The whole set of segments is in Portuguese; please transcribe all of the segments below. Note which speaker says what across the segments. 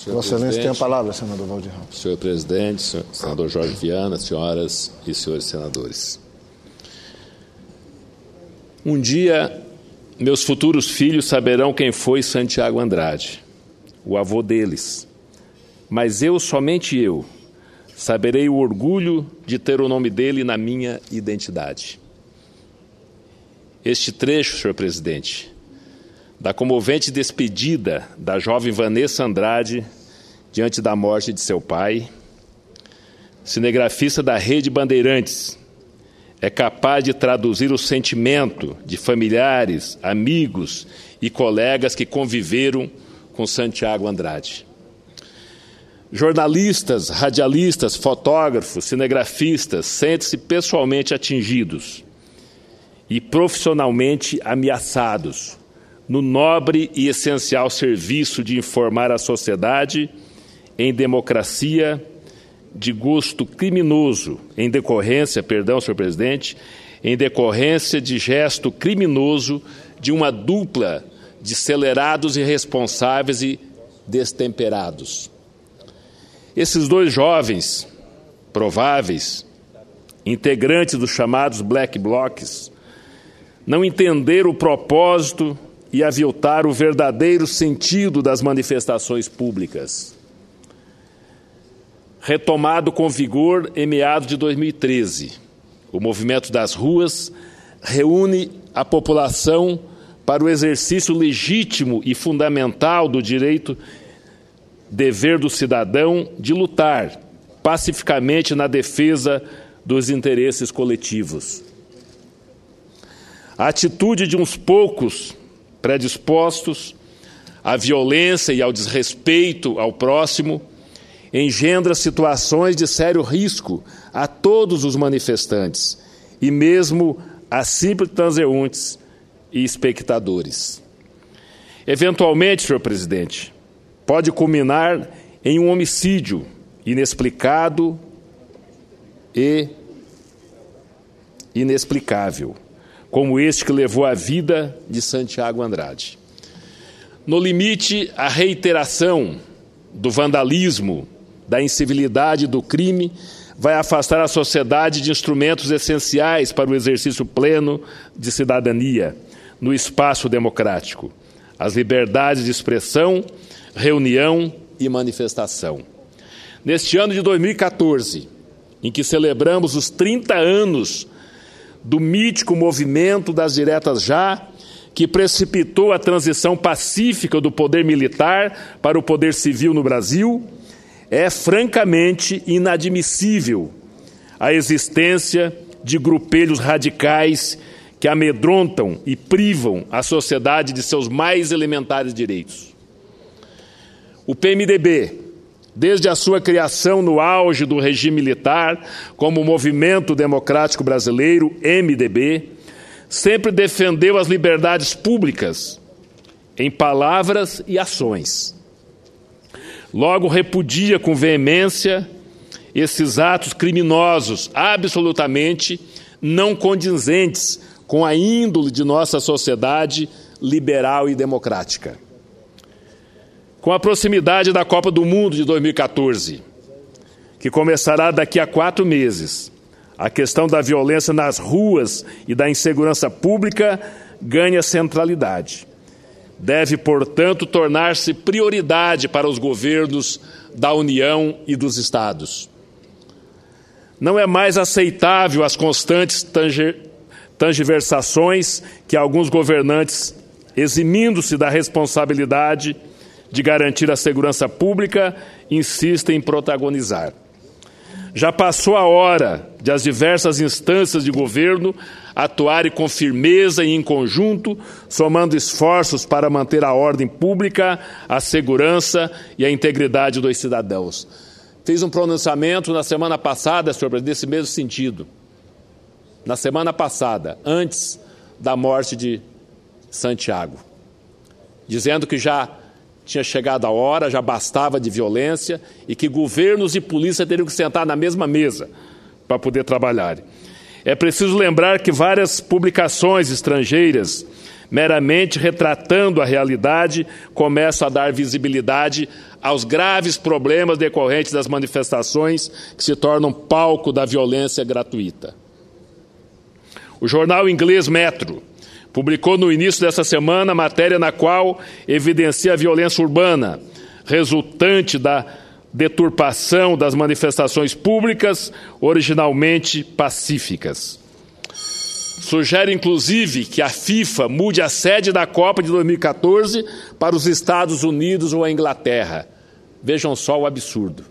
Speaker 1: Vossa Excelência tem a palavra, senador Valdir Ramos.
Speaker 2: Senhor presidente, senador Jorge Viana, senhoras e senhores senadores. Um dia, meus futuros filhos saberão quem foi Santiago Andrade, o avô deles. Mas eu, somente eu, saberei o orgulho de ter o nome dele na minha identidade. Este trecho, senhor presidente, da comovente despedida da jovem Vanessa Andrade diante da morte de seu pai, cinegrafista da Rede Bandeirantes, é capaz de traduzir o sentimento de familiares, amigos e colegas que conviveram com Santiago Andrade. Jornalistas, radialistas, fotógrafos, cinegrafistas sentem-se pessoalmente atingidos e profissionalmente ameaçados no nobre e essencial serviço de informar a sociedade em democracia de gosto criminoso, em decorrência de gesto criminoso de uma dupla de acelerados irresponsáveis e destemperados. Esses dois jovens, prováveis, integrantes dos chamados Black Blocs, não entenderam o propósito e aviltar o verdadeiro sentido das manifestações públicas. Retomado com vigor em meados de 2013, o Movimento das Ruas reúne a população para o exercício legítimo e fundamental do direito, dever do cidadão de lutar pacificamente na defesa dos interesses coletivos. A atitude de uns poucos predispostos à violência e ao desrespeito ao próximo engendra situações de sério risco a todos os manifestantes e mesmo a simples transeuntes e espectadores. Eventualmente, senhor presidente, pode culminar em um homicídio inexplicado e inexplicável, como este que levou a vida de Santiago Andrade. No limite, a reiteração do vandalismo, da incivilidade e do crime vai afastar a sociedade de instrumentos essenciais para o exercício pleno de cidadania no espaço democrático, as liberdades de expressão, reunião e manifestação. Neste ano de 2014, em que celebramos os 30 anos do mítico movimento das diretas já, que precipitou a transição pacífica do poder militar para o poder civil no Brasil, é francamente inadmissível a existência de grupelhos radicais que amedrontam e privam a sociedade de seus mais elementares direitos. O PMDB, desde a sua criação no auge do regime militar, como Movimento Democrático Brasileiro, MDB, sempre defendeu as liberdades públicas em palavras e ações. Logo repudia com veemência esses atos criminosos absolutamente não condizentes com a índole de nossa sociedade liberal e democrática. Com a proximidade da Copa do Mundo de 2014, que começará daqui a 4 meses, a questão da violência nas ruas e da insegurança pública ganha centralidade. Deve, portanto, tornar-se prioridade para os governos da União e dos Estados. Não é mais aceitável as constantes tergiversações que alguns governantes, eximindo-se da responsabilidade de garantir a segurança pública, insistem em protagonizar. Já passou a hora de as diversas instâncias de governo atuarem com firmeza e em conjunto, somando esforços para manter a ordem pública, a segurança e a integridade dos cidadãos. Fiz um pronunciamento na semana passada, senhor presidente, nesse mesmo sentido. Na semana passada, antes da morte de Santiago, dizendo que já tinha chegado a hora, já bastava de violência e que governos e polícia teriam que sentar na mesma mesa para poder trabalhar. É preciso lembrar que várias publicações estrangeiras meramente retratando a realidade, começam a dar visibilidade aos graves problemas decorrentes das manifestações que se tornam palco da violência gratuita. O jornal inglês Metro publicou no início dessa semana matéria na qual evidencia a violência urbana, resultante da deturpação das manifestações públicas originalmente pacíficas. Sugere, inclusive, que a FIFA mude a sede da Copa de 2014 para os Estados Unidos ou a Inglaterra. Vejam só o absurdo.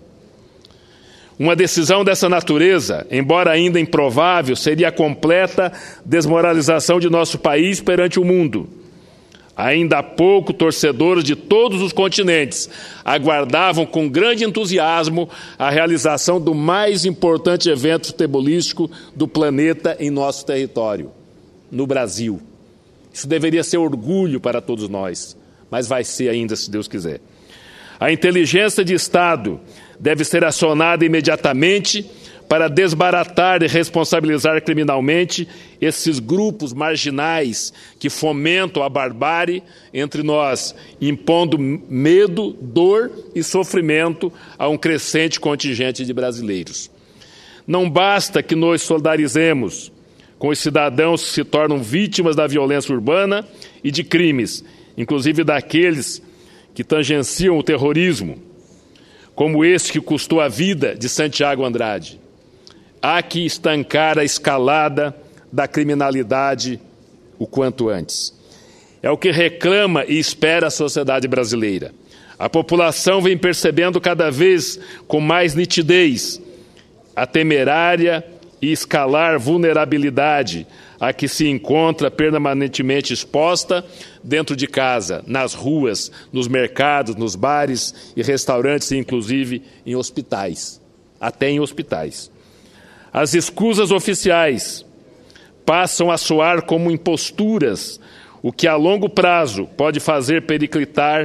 Speaker 2: Uma decisão dessa natureza, embora ainda improvável, seria a completa desmoralização de nosso país perante o mundo. Ainda há pouco, torcedores de todos os continentes aguardavam com grande entusiasmo a realização do mais importante evento futebolístico do planeta em nosso território, no Brasil. Isso deveria ser orgulho para todos nós, mas vai ser ainda, se Deus quiser. A inteligência de Estado deve ser acionada imediatamente para desbaratar e responsabilizar criminalmente esses grupos marginais que fomentam a barbárie entre nós, impondo medo, dor e sofrimento a um crescente contingente de brasileiros. Não basta que nos solidarizemos com os cidadãos que se tornam vítimas da violência urbana e de crimes, inclusive daqueles que tangenciam o terrorismo, como esse que custou a vida de Santiago Andrade. Há que estancar a escalada da criminalidade o quanto antes. É o que reclama e espera a sociedade brasileira. A população vem percebendo cada vez com mais nitidez a temerária e escalar vulnerabilidade a que se encontra permanentemente exposta dentro de casa, nas ruas, nos mercados, nos bares e restaurantes e, inclusive, em hospitais. Até em hospitais. As escusas oficiais passam a soar como imposturas, o que a longo prazo pode fazer periclitar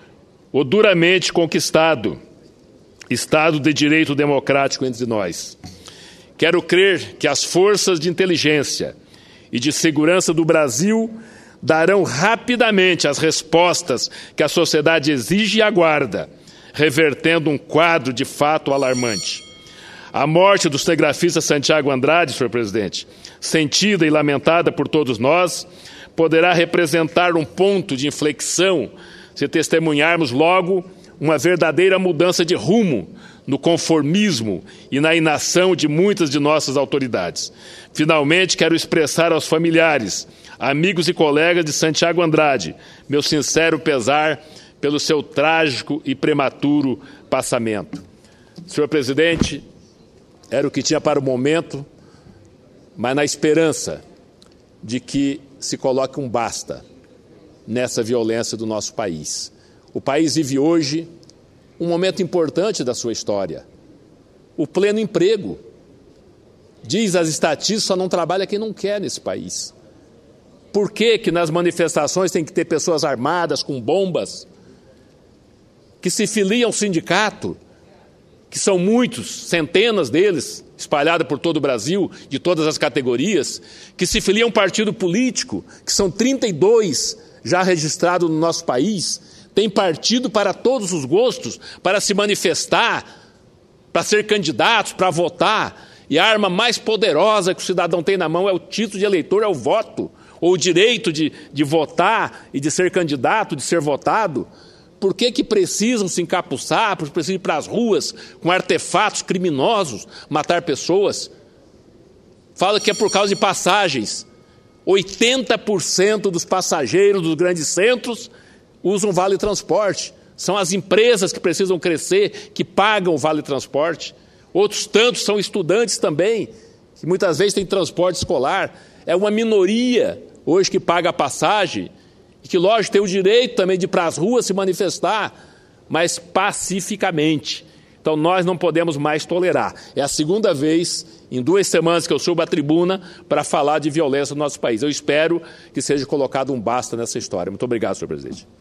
Speaker 2: o duramente conquistado Estado de Direito Democrático entre nós. Quero crer que as forças de inteligência e de segurança do Brasil darão rapidamente as respostas que a sociedade exige e aguarda, revertendo um quadro de fato alarmante. A morte do cinegrafista Santiago Andrade, senhor presidente, sentida e lamentada por todos nós, poderá representar um ponto de inflexão se testemunharmos logo uma verdadeira mudança de rumo no conformismo e na inação de muitas de nossas autoridades. Finalmente, quero expressar aos familiares, amigos e colegas de Santiago Andrade, meu sincero pesar pelo seu trágico e prematuro passamento. Senhor presidente, era o que tinha para o momento, mas na esperança de que se coloque um basta nessa violência do nosso país. O país vive hoje um momento importante da sua história, o pleno emprego. Diz as estatísticas, só não trabalha quem não quer nesse país. Por que que nas manifestações tem que ter pessoas armadas com bombas, que se filiam ao sindicato, que são muitos, centenas deles, espalhados por todo o Brasil, de todas as categorias, que se filiam a um partido político, que são 32 já registrados no nosso país, tem partido para todos os gostos, para se manifestar, para ser candidatos, para votar, e a arma mais poderosa que o cidadão tem na mão é o título de eleitor, é o voto, ou o direito de votar e de ser candidato, de ser votado. Por que precisam se encapuçar, por que precisam ir para as ruas com artefatos criminosos, matar pessoas? Fala que é por causa de passagens. 80% dos passageiros dos grandes centros usam vale transporte. São as empresas que precisam crescer, que pagam o vale transporte. Outros tantos são estudantes também, que muitas vezes têm transporte escolar. É uma minoria hoje que paga a passagem, e que, lógico, tem o direito também de ir para as ruas se manifestar, mas pacificamente. Então, nós não podemos mais tolerar. É a segunda vez em 2 semanas que eu subo à tribuna para falar de violência no nosso país. Eu espero que seja colocado um basta nessa história. Muito obrigado, senhor presidente.